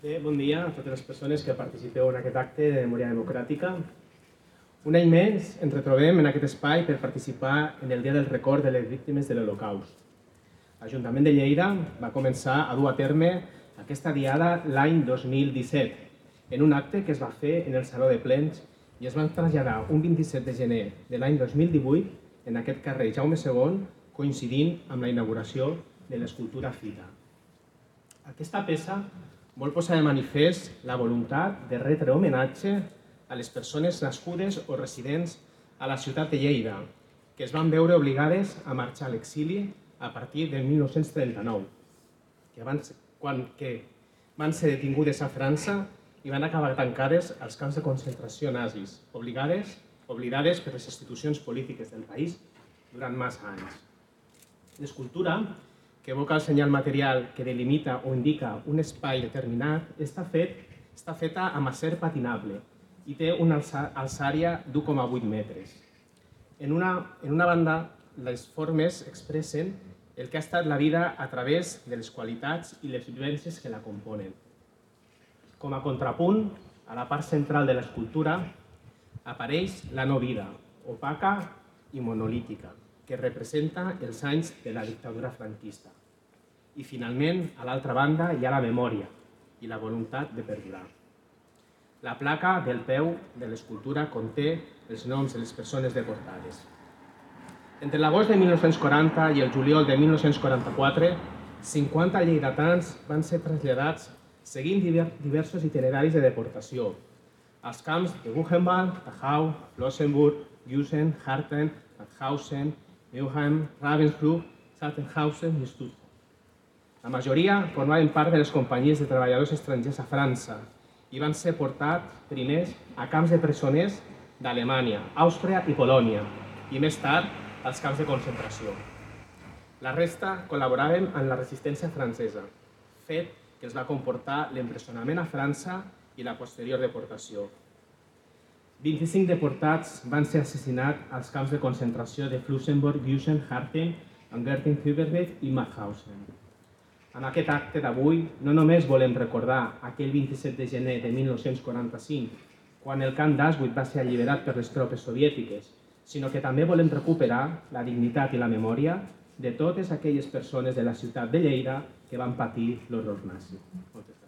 Bé, bon dia a totes les persones que participeu en aquest acte de memòria democràtica. Un any més ens retrobem en aquest espai per participar en el Dia del Record de les Víctimes de l'Holocaust. L'Ajuntament de Lleida va començar a dur a terme aquesta diada l'any 2017, en un acte que es va fer en el Saló de Plens i es van traslladar un 27 de gener de l'any 2018 en aquest carrer Jaume II, coincidint amb la inauguració de l'escultura Fita. Aquesta peça vol posar de manifest la voluntat de retre homenatge a les persones nascudes o residents a la ciutat de Lleida, que es van veure obligades a marxar a l'exili a partir de 1939, que van ser detingudes a França i van acabar tancades als camps de concentració nazis, oblidades per les institucions polítiques del país durant massa anys. L'escultura, que evoca el senyal material que delimita o indica un espai determinat, està feta amb acer patinable i té una alçària d'1,8 metres. En una banda, les formes expressen el que ha estat la vida a través de les qualitats i les vivències que la componen. Com a contrapunt, a la part central de l'escultura apareix la no vida, opaca i monolítica, que representa els anys de la dictadura franquista. I finalment, a l'altra banda, hi ha la memòria i la voluntat de perdurar. La placa del peu de l'escultura conté els noms de les persones deportades. Entre l'agost de 1940 i el juliol de 1944, 50 lleidatans van ser traslladats seguint diversos itineraris de deportació als camps de Buchenwald, Dachau, Flossenbürg, Güsen, Harten, Mauthausen, Neuheim, Ravensbrück, Sachsenhausen i Stuttgart. La majoria formaven part de les companyies de treballadors estrangers a França i van ser portats primers a camps de presoners d'Alemanya, Àustria i Polònia, i més tard als camps de concentració. La resta col·laboraven en la resistència francesa, fet que els va comportar l'empresonament a França i la posterior deportació. 25 deportats van ser assassinats als camps de concentració de Flossenbürg, Güsen, Harten, Angert-Hüberweg i Mauthausen. En aquest acte d'avui no només volem recordar aquell 27 de gener de 1945, quan el camp d'Auschwitz va ser alliberat per les tropes soviètiques, sinó que també volem recuperar la dignitat i la memòria de totes aquelles persones de la ciutat de Lleida que van patir l'horror nazi. Moltes gràcies.